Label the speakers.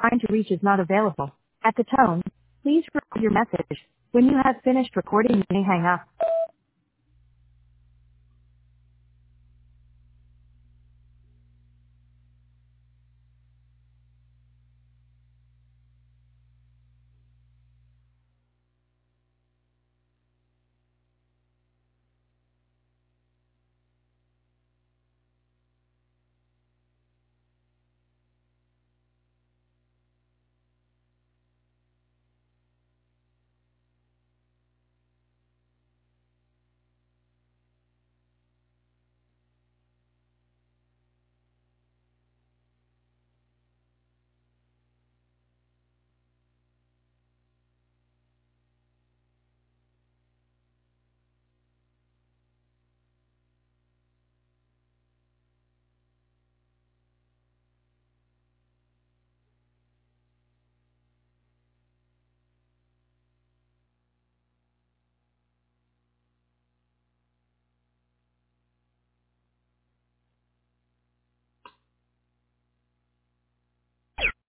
Speaker 1: trying to reach is not available. At the tone, please record your message. When you have finished recording, you may hang up.